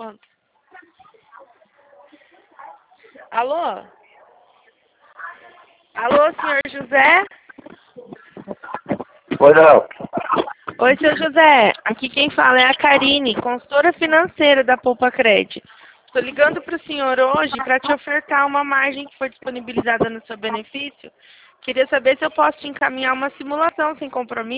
quanto? Alô? Alô, senhor José? Pois não. Oi, seu José. Aqui quem fala é a Karine, consultora financeira da Poupa Cred. Estou ligando para o senhor hoje para te ofertar uma margem que foi disponibilizada no seu benefício. Queria saber se eu posso te encaminhar uma simulação sem compromisso.